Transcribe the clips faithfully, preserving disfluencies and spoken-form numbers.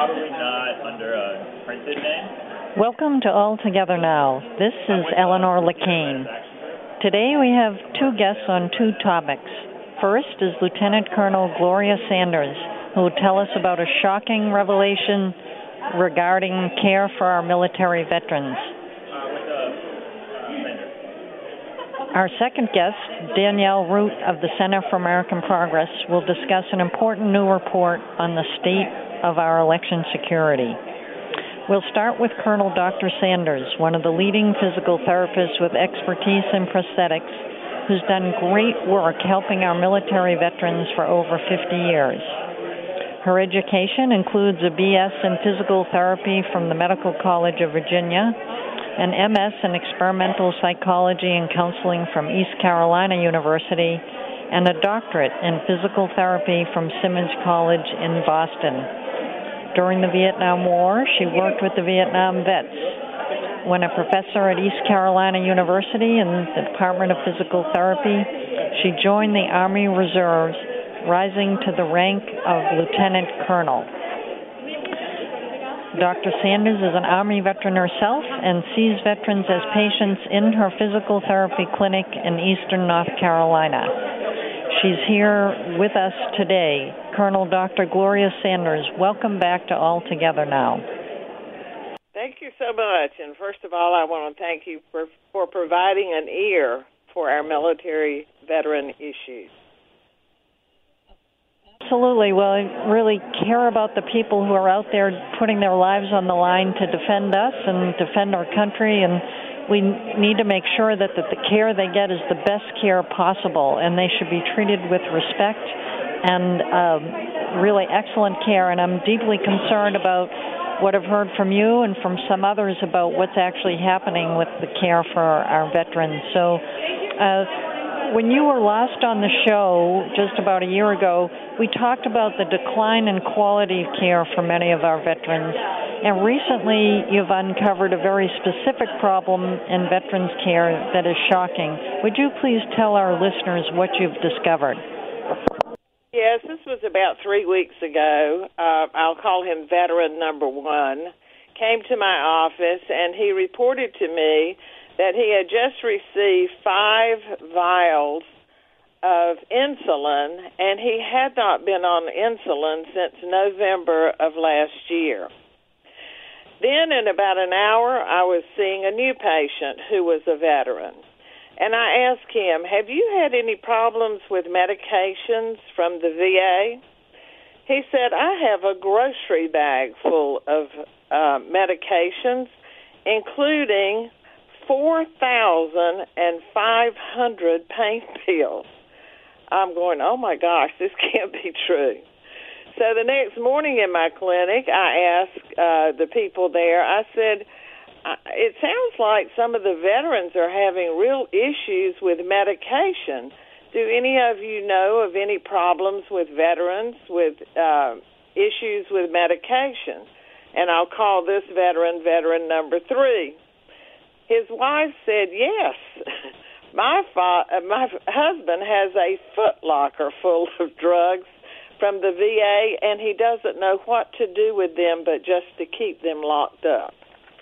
probably not under a printed name. Welcome to All Together Now. This is Eleanor Lacane. Today we have two guests on two topics. First is Lieutenant Colonel Gloria Sanders, who will tell us about a shocking revelation regarding care for our military veterans. Our second guest, Danielle Root of the Center for American Progress, will discuss an important new report on the state of our election security. We'll start with Colonel Doctor Sanders, one of the leading physical therapists with expertise in prosthetics, who's done great work helping our military veterans for over fifty years. Her education includes a B S in physical therapy from the Medical College of Virginia, an M S in experimental psychology and counseling from East Carolina University, and a doctorate in physical therapy from Simmons College in Boston. During the Vietnam War, she worked with the Vietnam vets. When a professor at East Carolina University in the Department of Physical Therapy, she joined the Army Reserves, rising to the rank of Lieutenant Colonel. Doctor Sanders is an Army veteran herself and sees veterans as patients in her physical therapy clinic in eastern North Carolina. She's here with us today. Colonel Doctor Gloria Sanders, welcome back to All Together Now. Thank you so much. And first of all, I want to thank you for, for providing an ear for our military veteran issues. Absolutely. Well, I really care about the people who are out there putting their lives on the line to defend us and defend our country, and we need to make sure that, that the care they get is the best care possible, and they should be treated with respect and um, really excellent care. And I'm deeply concerned about what I've heard from you and from some others about what's actually happening with the care for our veterans. So uh, when you were last on the show just about a year ago, we talked about the decline in quality of care for many of our veterans. And recently, you've uncovered a very specific problem in veterans care that is shocking. Would you please tell our listeners what you've discovered? Yes, this was about three weeks ago. Uh, I'll call him veteran number one. Came to my office, and he reported to me that he had just received five vials of insulin, and he had not been on insulin since November of last year. Then in about an hour, I was seeing a new patient who was a veteran. And I asked him, have you had any problems with medications from the V A? He said, I have a grocery bag full of uh, medications, including four thousand five hundred pain pills. I'm going, oh, my gosh, this can't be true. So the next morning in my clinic, I asked uh, the people there, I said, it sounds like some of the veterans are having real issues with medication. Do any of you know of any problems with veterans with uh, issues with medication? And I'll call this veteran veteran number three. His wife said, yes. My fa- uh, my husband has a Foot Locker full of drugs from the V A, and he doesn't know what to do with them but just to keep them locked up.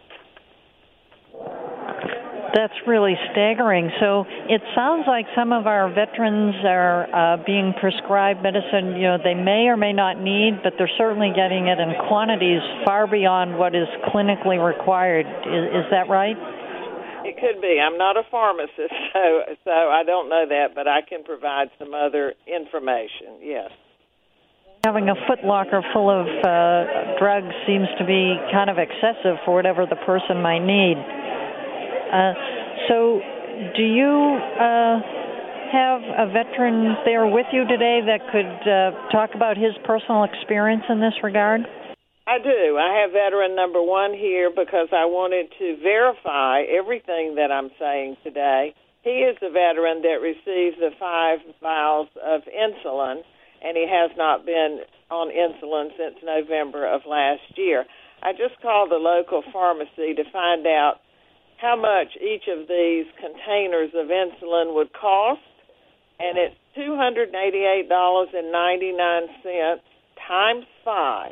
That's really staggering. So it sounds like some of our veterans are uh, being prescribed medicine, you know, they may or may not need, but they're certainly getting it in quantities far beyond what is clinically required. Is, is that right? It could be. I'm not a pharmacist, so so I don't know that, but I can provide some other information, yes. Having a Foot Locker full of uh, drugs seems to be kind of excessive for whatever the person might need. Uh, so do you uh, have a veteran there with you today that could uh, talk about his personal experience in this regard? I do. I have veteran number one here because I wanted to verify everything that I'm saying today. He is a veteran that received the five vials of insulin, and he has not been on insulin since November of last year. I just called the local pharmacy to find out how much each of these containers of insulin would cost, and it's two hundred eighty-eight dollars and ninety-nine cents times five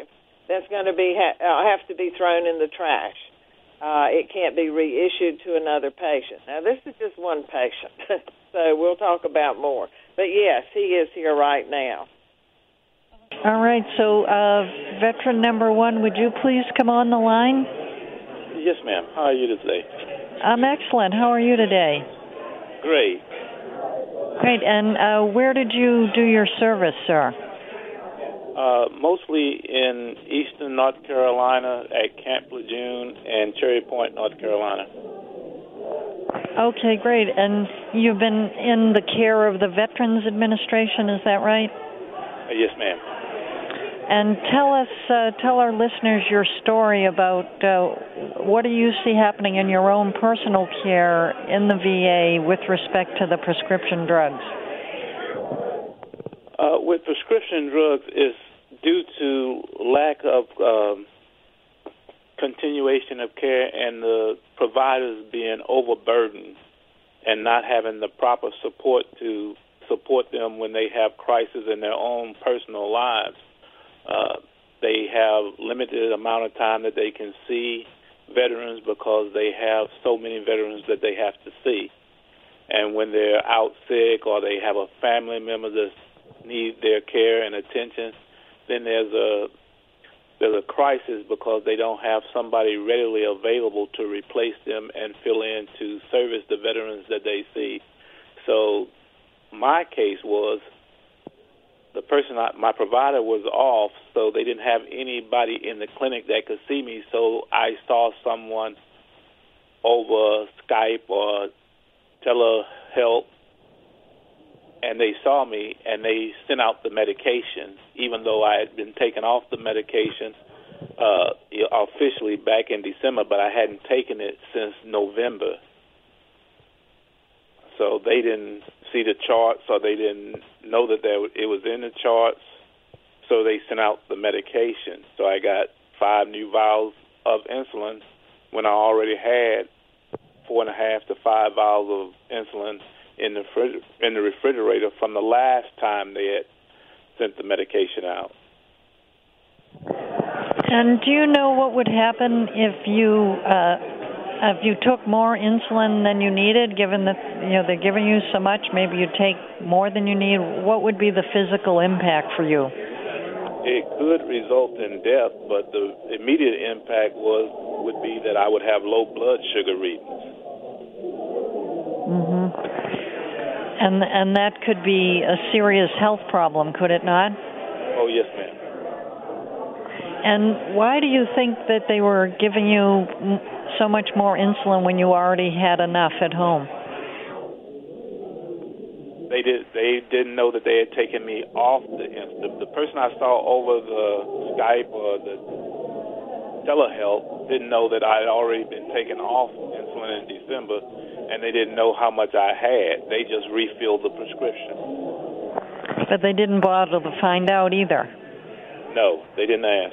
that's going to be ha- uh, have to be thrown in the trash. Uh, it can't be reissued to another patient. Now, this is just one patient, so we'll talk about more. But, yes, he is here right now. All right, so uh, veteran number one, would you please come on the line? Yes, ma'am. How are you today? I'm excellent. How are you today? Great. Great, and uh, where did you do your service, sir? Uh, mostly in eastern North Carolina at Camp Lejeune and Cherry Point, North Carolina. Okay, great. And you've been in the care of the Veterans Administration, is that right? Uh, yes, ma'am. And tell us, uh, tell our listeners your story about uh, what do you see happening in your own personal care in the V A with respect to the prescription drugs? Uh, with prescription drugs, it's due to lack of um, continuation of care and the providers being overburdened and not having the proper support to support them when they have crises in their own personal lives. Uh, they have limited amount of time that they can see veterans because they have so many veterans that they have to see. And when they're out sick or they have a family member that needs their care and attention, then there's a there's a crisis because they don't have somebody readily available to replace them and fill in to service the veterans that they see. So my case was the person, I, my provider was off, so they didn't have anybody in the clinic that could see me, so I saw someone over Skype or telehealth, and they saw me, and they sent out the medication, even though I had been taken off the medication uh, officially back in December, but I hadn't taken it since November. So they didn't see the charts, or they didn't know that there, it was in the charts, so they sent out the medication. So I got five new vials of insulin when I already had four and a half to five vials of insulin in the in the refrigerator from the last time they had sent the medication out. And do you know what would happen if you uh, if you took more insulin than you needed, given that you know they're giving you so much? Maybe you take more than you need. What would be the physical impact for you? It could result in death, but the immediate impact was would be that I would have low blood sugar readings. Mm-hmm. And and that could be a serious health problem, could it not? Oh, yes, ma'am. And why do you think that they were giving you so much more insulin when you already had enough at home? They did. They didn't know that they had taken me off the the, the person I saw over the Skype or the telehealth didn't know that I had already been taken off insulin in December, and they didn't know how much I had. They just refilled the prescription. But they didn't bother to find out either. No, they didn't ask.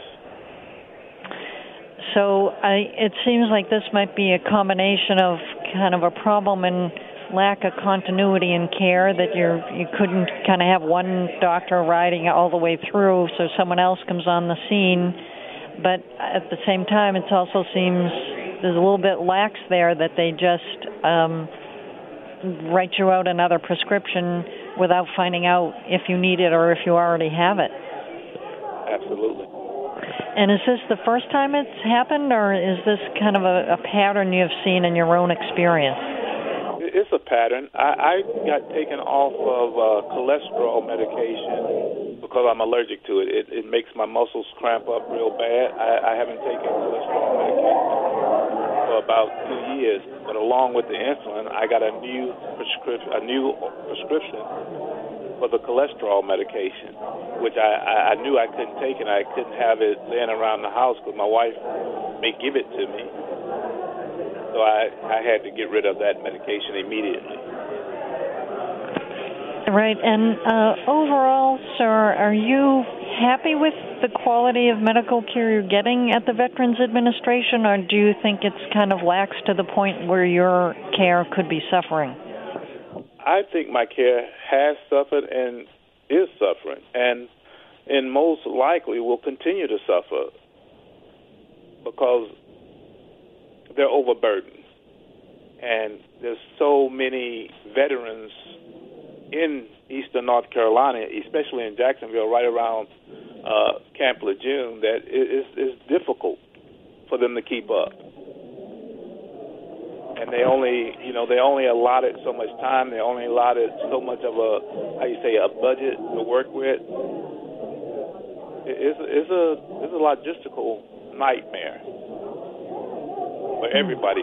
So I, it seems like this might be a combination of kind of a problem in lack of continuity in care, that you're, you couldn't kind of have one doctor riding all the way through, so someone else comes on the scene. But at the same time, it also seems there's a little bit lax there, that they just um, write you out another prescription without finding out if you need it or if you already have it. Absolutely. And is this the first time it's happened, or is this kind of a, a pattern you've seen in your own experience? It's a pattern. I, I got taken off of uh, cholesterol medication because I'm allergic to it. It, it makes my muscles cramp up real bad. I, I haven't taken cholesterol medication for about two years, but along with the insulin, I got a new prescription, a new prescription for the cholesterol medication, which I, I, I knew I couldn't take, and I couldn't have it laying around the house because my wife may give it to me. So I, I had to get rid of that medication immediately. Right. And uh, overall, sir, are you happy with the quality of medical care you're getting at the Veterans Administration, or do you think it's kind of lax to the point where your care could be suffering? I think my care has suffered and is suffering, and and most likely will continue to suffer. because they're overburdened. And there's so many veterans in eastern North Carolina, especially in Jacksonville, right around uh, Camp Lejeune, that it is it's difficult for them to keep up. And they only, you know, they only allotted so much time. They only allotted so much of a, how you say, a budget to work with. It's, it's a it's a logistical nightmare for everybody.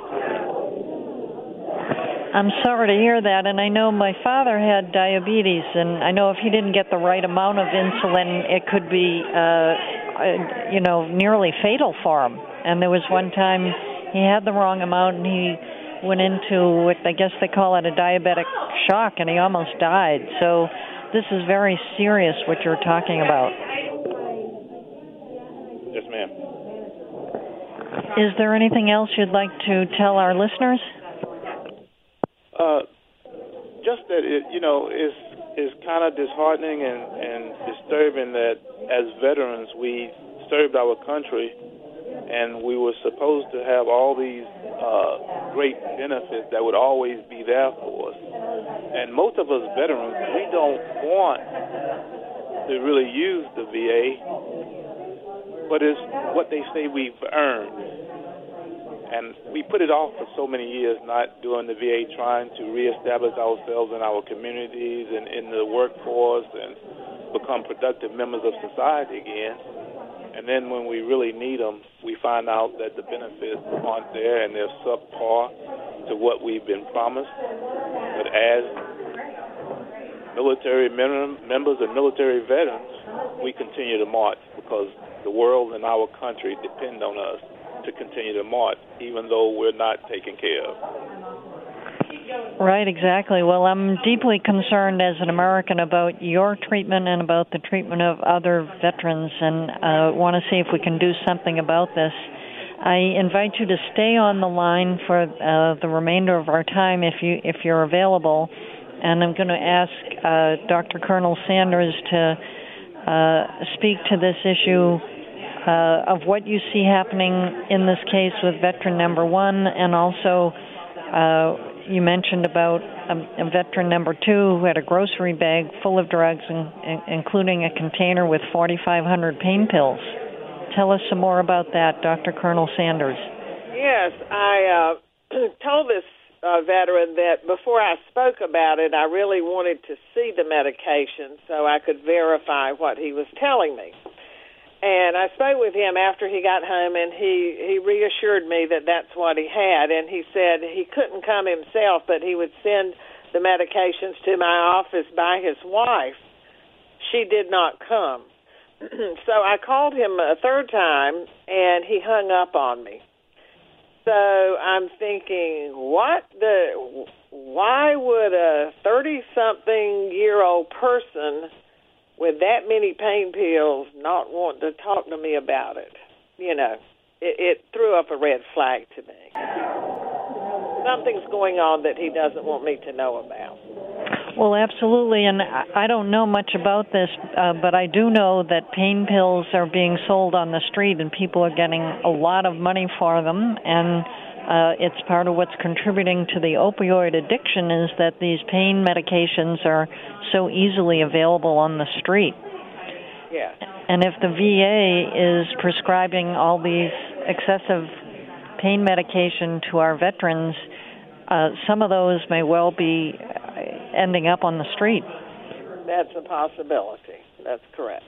I'm sorry to hear that, and I know my father had diabetes, and I know if he didn't get the right amount of insulin, it could be, uh, uh, you know, nearly fatal for him. And there was one time he had the wrong amount, and he went into what I guess they call it a diabetic shock, and he almost died. So this is very serious what you're talking about. Yes, ma'am. Is there anything else you'd like to tell our listeners? Uh, just that it, you know, is is kind of disheartening and, and disturbing that as veterans we served our country and we were supposed to have all these uh, great benefits that would always be there for us. And most of us veterans, we don't want to really use the V A, but it's what they say we've earned. And we put it off for so many years, not doing the V A, trying to reestablish ourselves in our communities and in the workforce and become productive members of society again. And then when we really need them, we find out that the benefits aren't there and they're subpar to what we've been promised. But as military mem- members and military veterans, we continue to march because the world and our country depend on us to continue to march, even though we're not taken care of. Right, exactly. Well, I'm deeply concerned as an American about your treatment and about the treatment of other veterans, and uh, want to see if we can do something about this. I invite you to stay on the line for uh, the remainder of our time if you if you're available, and I'm going to ask uh, Doctor Colonel Sanders to uh, speak to this issue Uh, of what you see happening in this case with veteran number one, and also uh, you mentioned about um, a veteran number two who had a grocery bag full of drugs, in, in, including a container with forty-five hundred pain pills. Tell us some more about that, Doctor Colonel Sanders. Yes, I uh, told this uh, veteran that before I spoke about it, I really wanted to see the medication so I could verify what he was telling me. And I spoke with him after he got home, and he, he reassured me that that's what he had. And he said he couldn't come himself, but he would send the medications to my office by his wife. She did not come. So I called him a third time, and he hung up on me. So I'm thinking, what the? Why would a thirty-something-year-old person with that many pain pills not want to talk to me about it? You know, it, it threw up a red flag to me. Something's going on that he doesn't want me to know about. Well, absolutely, and I don't know much about this, uh, but I do know that pain pills are being sold on the street and people are getting a lot of money for them, and uh, it's part of what's contributing to the opioid addiction is that these pain medications are so easily available on the street. Yeah. And if the V A is prescribing all these excessive pain medication to our veterans, uh, some of those may well be ending up on the street. That's a possibility. That's correct.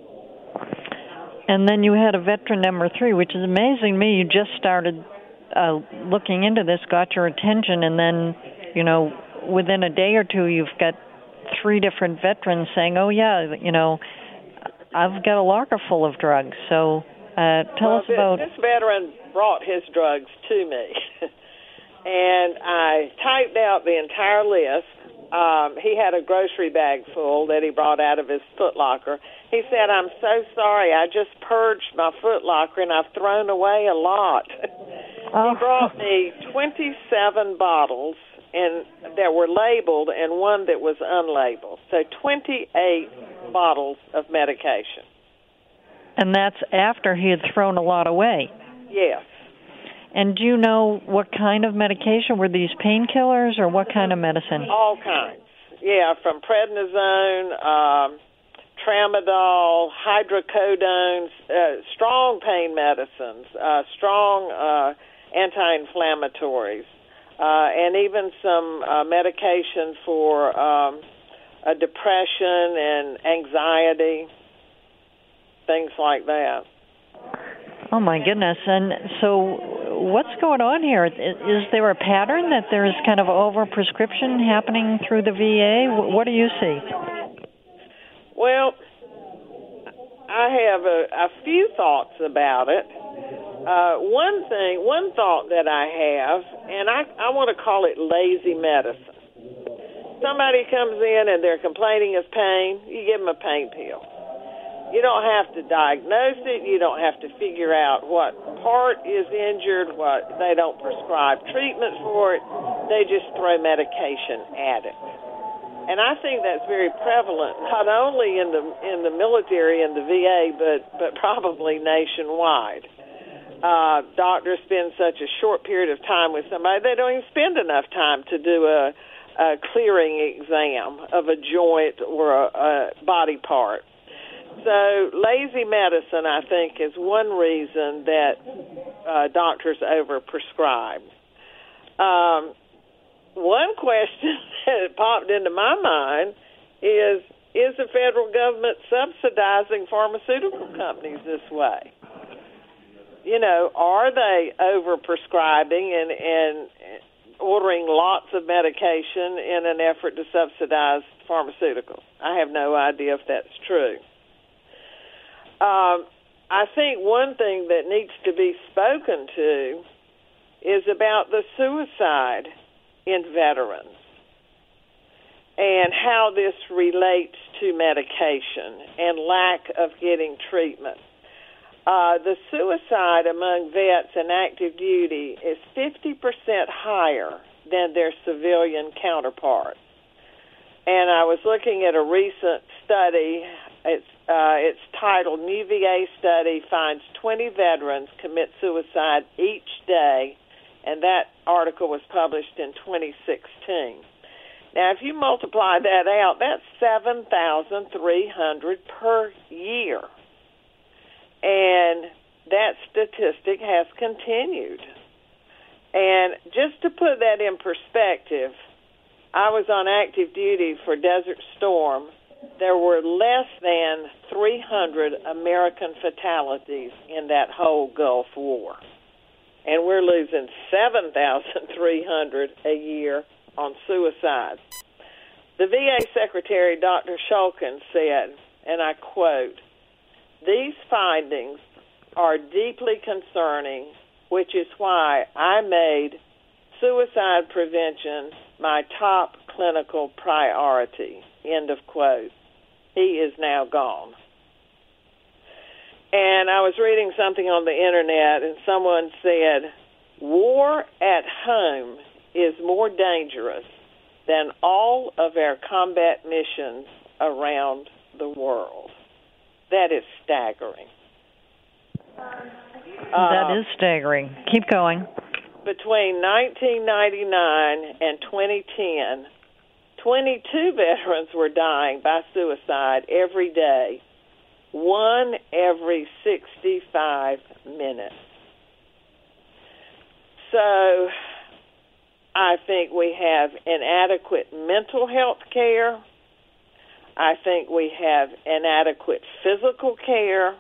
And then you had a veteran number three, which is amazing to me. You just started uh, looking into this, got your attention, and then, you know, within a day or two, you've got three different veterans saying, oh, yeah, you know, I've got a locker full of drugs. So uh, tell well, us about... This veteran brought his drugs to me, and I typed out the entire list. Um, he had a grocery bag full that he brought out of his Foot Locker. He said, I'm so sorry, I just purged my Foot Locker, and I've thrown away a lot. Oh. He brought me twenty-seven bottles and that were labeled and one that was unlabeled. So twenty-eight bottles of medication. And that's after he had thrown a lot away. Yes. And do you know what kind of medication? Were these painkillers or what kind of medicine? All kinds. Yeah, from prednisone, um, tramadol, hydrocodones, uh, strong pain medicines, uh, strong uh, anti-inflammatories, uh, and even some uh, medication for um, uh, depression and anxiety, things like that. Oh, my goodness. And so what's going on here? Is there a pattern that there's kind of over-prescription happening through the V A? What do you see? Well, I have a, a few thoughts about it. Uh, one thing, one thought that I have, and I, I want to call it lazy medicine. Somebody comes in and they're complaining of pain, you give them a pain pill. You don't have to diagnose it. You don't have to figure out what part is injured. What they don't prescribe treatment for it. They just throw medication at it. And I think that's very prevalent, not only in the in the military and the V A, but but probably nationwide. Uh, doctors spend such a short period of time with somebody; they don't even spend enough time to do a, a clearing exam of a joint or a, a body part. So lazy medicine, I think, is one reason that uh, doctors overprescribe. Um, one question that popped into my mind is, is the federal government subsidizing pharmaceutical companies this way? You know, are they overprescribing and, and ordering lots of medication in an effort to subsidize pharmaceuticals? I have no idea if that's true. Um, I think one thing that needs to be spoken to is about the suicide in veterans and how this relates to medication and lack of getting treatment. Uh, the suicide among vets in active duty is fifty percent higher than their civilian counterparts. And I was looking at a recent study. It's uh, it's titled "New V A Study Finds twenty Veterans Commit Suicide Each Day," and that article was published in twenty sixteen. Now, if you multiply that out, that's seven thousand three hundred per year. And that statistic has continued. And just to put that in perspective, I was on active duty for Desert Storm. There were less than three hundred American fatalities in that whole Gulf War. And we're losing seven thousand three hundred a year on suicides. The V A Secretary, Doctor Shulkin, said, and I quote, "These findings are deeply concerning, which is why I made suicide prevention my top clinical priority," end of quote. He is now gone. And I was reading something on the internet, and someone said, "War at home is more dangerous than all of our combat missions around the world." That is staggering. That uh, is staggering. Keep going. Between nineteen ninety-nine and twenty ten, twenty-two veterans were dying by suicide every day, one every sixty-five minutes. So I think we have inadequate mental health care. I think we have inadequate physical care.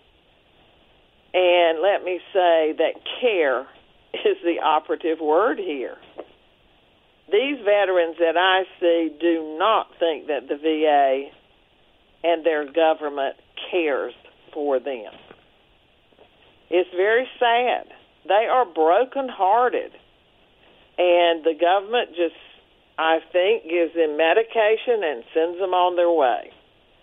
And let me say that care is the operative word here. These veterans that I see do not think that the V A and their government cares for them. It's very sad. They are brokenhearted. And the government just, I think, gives them medication and sends them on their way.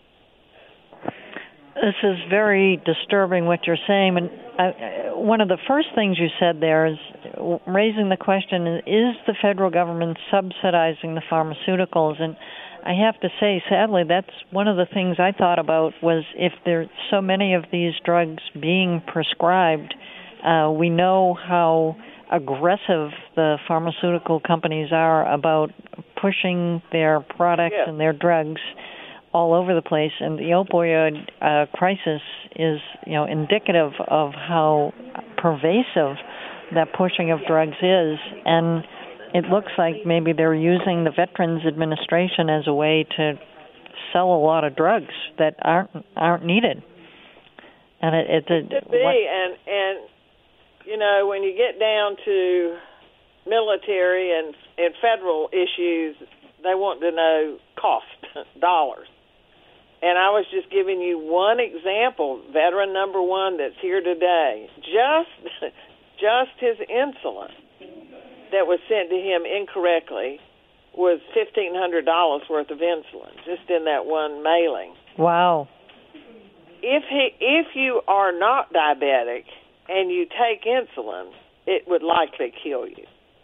This is very disturbing what you're saying. And I, one of the first things you said there is raising the question, is the federal government subsidizing the pharmaceuticals? And I have to say, sadly, that's one of the things I thought about was if there's so many of these drugs being prescribed, Uh, we know how aggressive the pharmaceutical companies are about pushing their products yeah. and their drugs all over the place, and the opioid uh, crisis is, you know, indicative of how pervasive that pushing of drugs is. And it looks like maybe they're using the Veterans Administration as a way to sell a lot of drugs that aren't aren't needed. And it, it, it, it could be, and and you know, when you get down to military and and federal issues, they want to know cost dollars. And I was just giving you one example, veteran number one that's here today. Just just his insulin that was sent to him incorrectly was fifteen hundred dollars worth of insulin, just in that one mailing. Wow. If he, if you are not diabetic and you take insulin, it would likely kill you.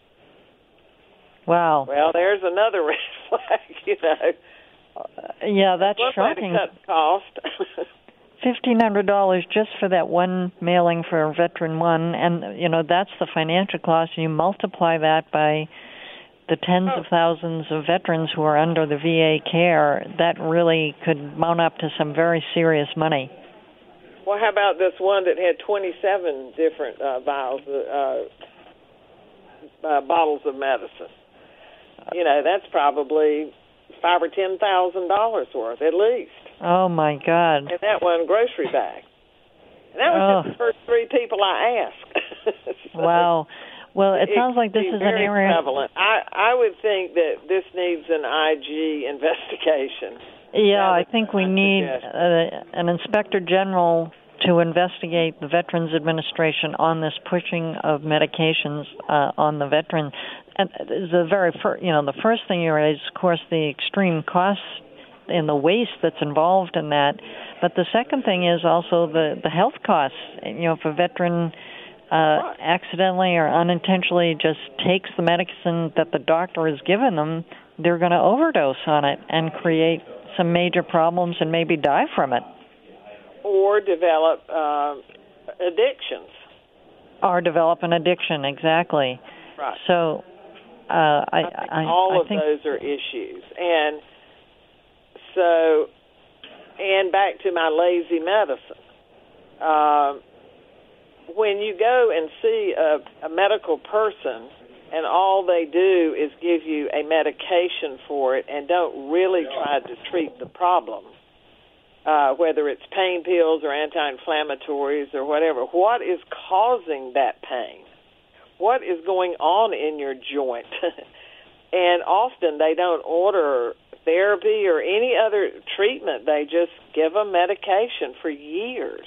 Wow. Well, there's another red flag, you know. Uh, yeah, that's one shocking. Way to cut the cost. Fifteen hundred dollars just for that one mailing for Veteran One, and you know that's the financial cost. You multiply that by the tens oh. of thousands of veterans who are under the V A care. That really could mount up to some very serious money. Well, how about this one that had twenty-seven different uh, vials, uh, uh, bottles of medicine? You know, that's probably five or ten thousand dollars worth at least. Oh my God! And that one grocery bag. And that was oh. just the first three people I asked. so wow. Well, it, it sounds like this is an area. Prevalent. I I would think that this needs an I G investigation. Yeah, I think we need uh, an inspector general to investigate the Veterans Administration on this pushing of medications uh, on the veteran. And the very first, you know, the first thing you raise, of course, the extreme costs and the waste that's involved in that. But the second thing is also the, the health costs. You know, if a veteran uh, accidentally or unintentionally just takes the medicine that the doctor has given them, they're going to overdose on it and create some major problems and maybe die from it. Or develop uh, addictions. Or develop an addiction, exactly. Right. So uh, I, I, think I, all I of think those are issues. And so, and back to my lazy medicine. Uh, when you go and see a, a medical person and all they do is give you a medication for it and don't really try to treat the problem, uh, whether it's pain pills or anti-inflammatories or whatever, what is causing that pain? What is going on in your joint? And often they don't order therapy or any other treatment. They just give them medication for years.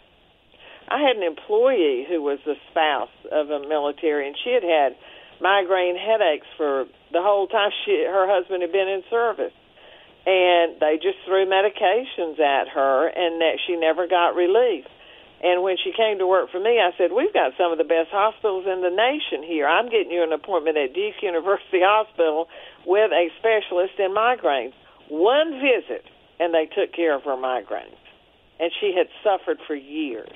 I had an employee who was the spouse of a military, and she had had migraine headaches for the whole time she, her husband had been in service. And they just threw medications at her, and that she never got relief. And when she came to work for me, I said, we've got some of the best hospitals in the nation here. I'm getting you an appointment at Duke University Hospital with a specialist in migraines. One visit, and they took care of her migraines. And she had suffered for years.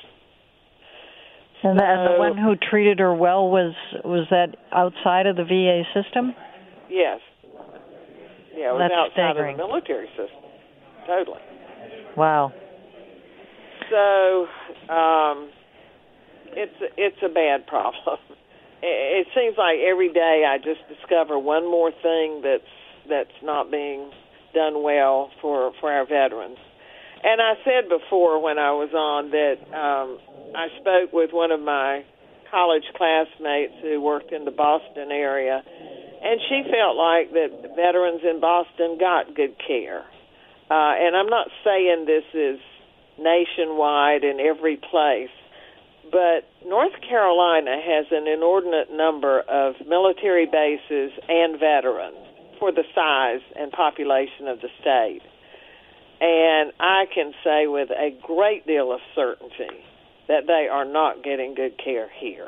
And the, and the one who treated her well, was was that outside of the V A system? Yes. Yeah, it was That's outside staggering. of the military system. Totally. Wow. So um, it's it's a bad problem. It seems like every day I just discover one more thing that's that's not being done well for, for our veterans. And I said before when I was on that um, I spoke with one of my college classmates who worked in the Boston area, and she felt like that veterans in Boston got good care. Uh, and I'm not saying this is nationwide in every place, but North Carolina has an inordinate number of military bases and veterans for the size and population of the state. And I can say with a great deal of certainty that they are not getting good care here.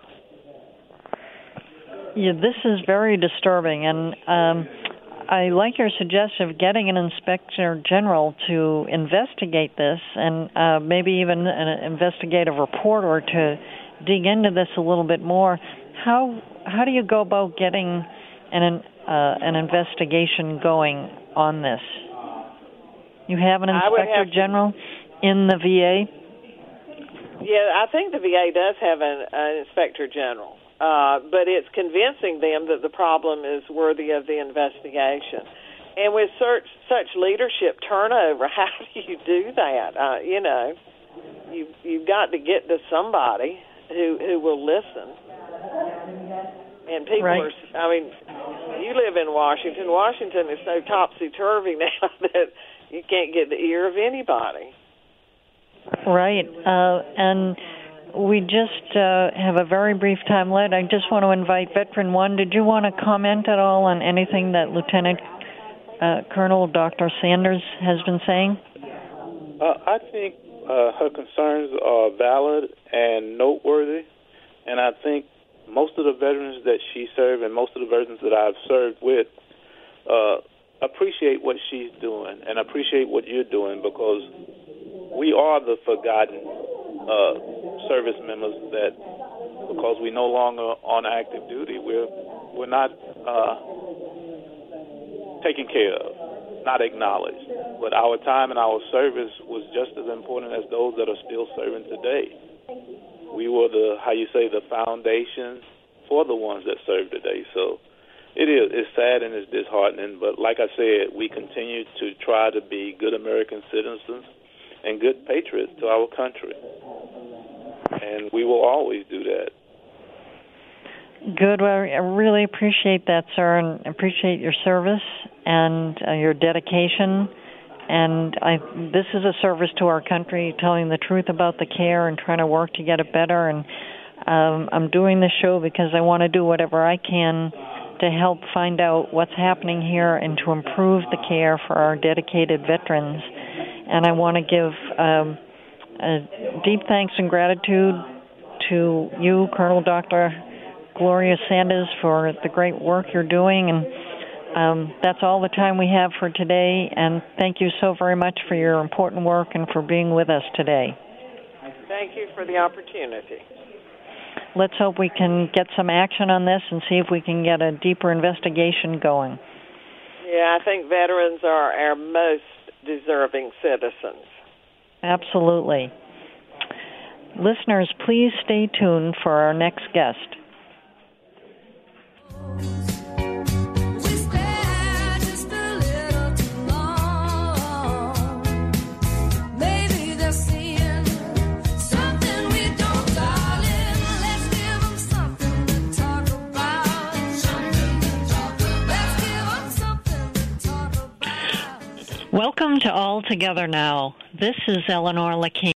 Yeah, this is very disturbing, and um, I like your suggestion of getting an inspector general to investigate this and uh, maybe even an investigative report or to dig into this a little bit more. How how do you go about getting an uh, an investigation going on this? You have an inspector have general to, in the V A? Yeah, I think the V A does have an, an inspector general, uh, but it's convincing them that the problem is worthy of the investigation. And with such, such leadership turnover, how do you do that? Uh, you know, you, you've got to get to somebody who, who will listen. And people right. are, I mean, you live in Washington. Washington is so topsy-turvy now that you can't get the ear of anybody. Right. Uh, and we just uh, have a very brief time left. I just want to invite Veteran One. Did you want to comment at all on anything that Lieutenant uh, Colonel Doctor Sanders has been saying? Uh, I think uh, her concerns are valid and noteworthy, and I think most of the veterans that she served and most of the veterans that I've served with uh, appreciate what she's doing and appreciate what you're doing, because we are the forgotten uh, service members that, because we're no longer on active duty, we're we're not uh, taken care of, not acknowledged. But our time and our service was just as important as those that are still serving today. We were the, how you say, the foundation for the ones that serve today. So it is, it's sad and it's disheartening, but like I said, we continue to try to be good American citizens and good patriots to our country. And we will always do that. Good. Well, I really appreciate that, sir, and appreciate your service and uh, your dedication. And I, this is a service to our country, telling the truth about the care and trying to work to get it better. And um, I'm doing this show because I want to do whatever I can to help find out what's happening here and to improve the care for our dedicated veterans. And I want to give um, a deep thanks and gratitude to you, Colonel Doctor Gloria Sanders, for the great work you're doing. And um, that's all the time we have for today. And thank you so very much for your important work and for being with us today. Thank you for the opportunity. Let's hope we can get some action on this and see if we can get a deeper investigation going. Yeah, I think veterans are our most deserving citizens. Absolutely. Listeners, please stay tuned for our next guest. Welcome to All Together Now. This is Eleanor LeCain.